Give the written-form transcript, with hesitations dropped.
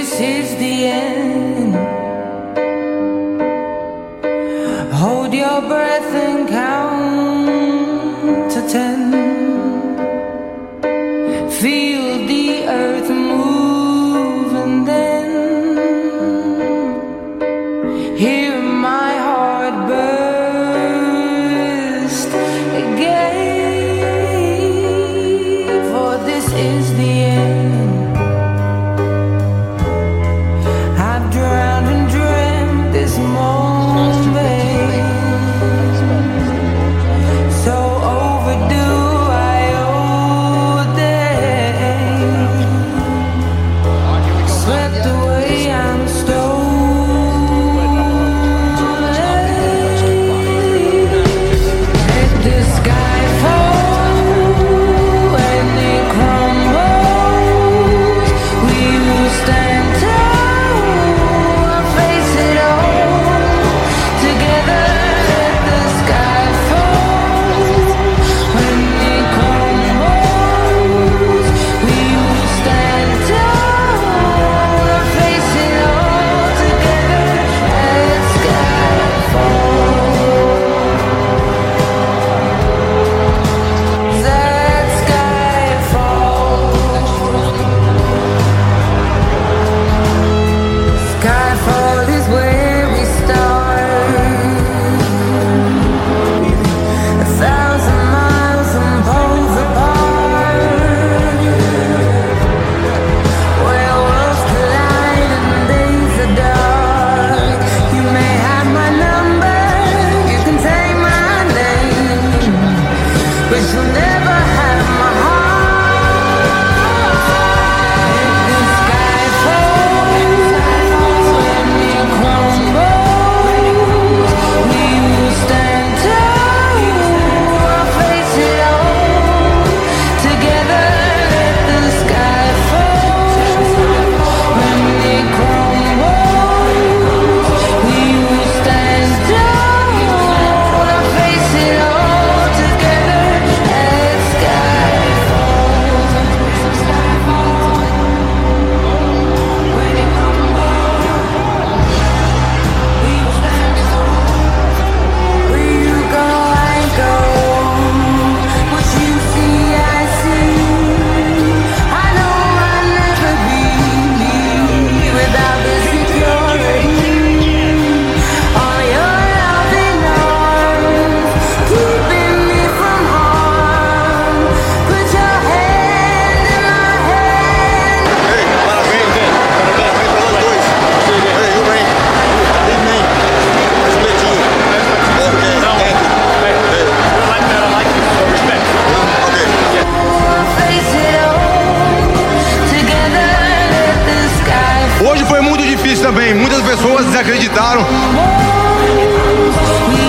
this is the end. Hold your breath and count to 10. Feel the earth move and then hear my heart burst again. For this is the end. I've drowned and dreamt this moment, so overdue I owe them. Swept away, I'm stolen. Let the sky fall and it crumbles. We will stand tall and face it all together. Let the sky fall when it crumbles. We will stand tall and face it all together. Let sky fall. Let sky fall. Skyfall is where we start. 1,000 miles and poles apart, where worlds collide and days are dark. You may have my number, you can take my name, but you'll never have my heart. The sky falls when it crumbles. We will stand tall and face it all together. Let the sky fall when it crumbles. We will stand tall and face it all together. Let sky fall. When it crumbles, we will stand tall. Where you go, I go. What you see, I see. I know I'll never be without the security. All your loving arms keeping me from harm. Put your hand in my hand. Parabéns, velho. Parabéns pelos dois. Ei, o Rain. Evening. Split. Okay, thank you. Okay. Face it all together. Let the sky Hoje foi muito difícil também. Muitas pessoas desacreditaram. fall. We